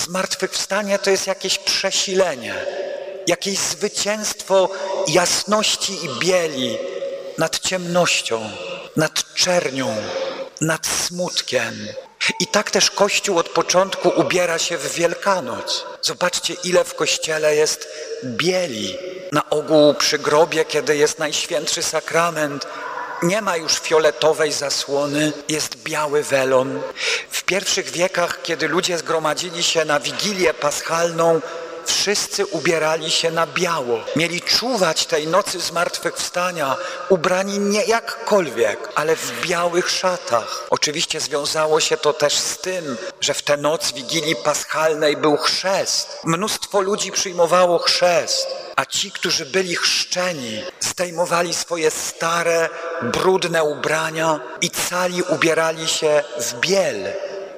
Zmartwychwstanie to jest jakieś przesilenie, jakieś zwycięstwo jasności i bieli nad ciemnością, nad czernią, nad smutkiem. I tak też Kościół od początku ubiera się w Wielkanoc. Zobaczcie, ile w Kościele jest bieli. Na ogół przy grobie, kiedy jest Najświętszy Sakrament, nie ma już fioletowej zasłony, jest biały welon. W pierwszych wiekach, kiedy ludzie zgromadzili się na Wigilię Paschalną, wszyscy ubierali się na biało. Mieli czuwać tej nocy zmartwychwstania, ubrani nie jakkolwiek, ale w białych szatach. Oczywiście związało się to też z tym, że w tę noc Wigilii Paschalnej był chrzest. Mnóstwo ludzi przyjmowało chrzest, a ci, którzy byli chrzczeni, zdejmowali swoje stare, brudne ubrania i cali ubierali się w biel.